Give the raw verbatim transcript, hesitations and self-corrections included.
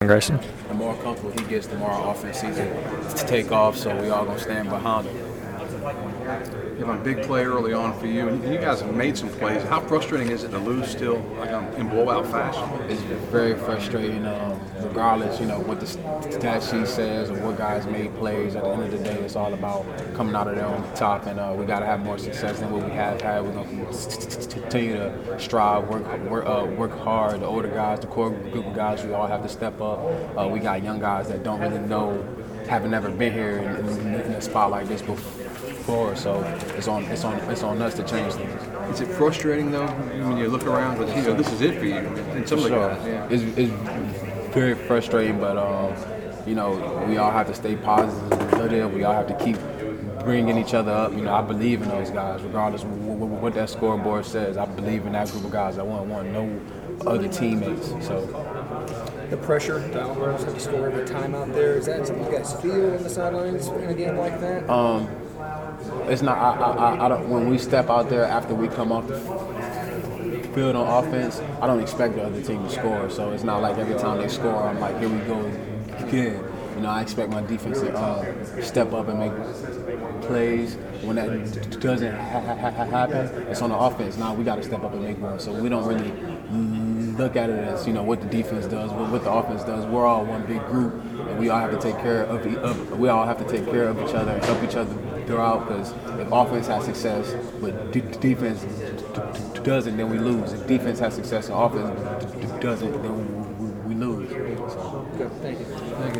Grayson. The more comfortable he gets, the more our offense sees it to take off, so we all going to stand behind him. You have a big play early on for you, and you guys have made some plays. How frustrating is it to lose still like um, in blowout fashion? It's very frustrating, um, regardless, you know, what the stat sheet says or what guys made plays. At the end of the day, it's all about coming out of there on the top, and uh, we got to have more success than what we have had. We're going to continue to strive, work, work, uh, work hard. The older guys, the core group of guys, we all have to step up. Uh, we got young guys that don't really know, haven't never been here in, in, in a spot like this before, so it's on it's on it's on us to change things. Is it frustrating though when you look around? Because you know this is it for you, and some of the Sure. guys. Yeah. It's, it's very frustrating, but um, you know, we all have to stay positive. We all have to keep bringing each other up. You know, I believe in those guys, regardless of what that scoreboard says. I believe in that group of guys. I want want no other teammates. So. The pressure the Alvarez have to score every time out there, is that something you guys feel on the sidelines in a game like that? Um, it's not. I, I, I don't. When we step out there after we come off the field on offense, I don't expect the other team to score. So it's not like every time they score, I'm like, here we go again. You know, I expect my defense to uh, step up and make plays. When that doesn't ha- ha- ha- happen, it's on the offense. Now we got to step up and make one. So we don't really look at it as, you know, what the defense does, what, what the offense does. We're all one big group, and we all have to take care of, e- of we all have to take care of each other and help each other throughout. Because if offense has success, but d- defense d- d- doesn't, then we lose. If defense has success and offense d- d- doesn't, then we, we lose. So. Good, thank you. Thank you.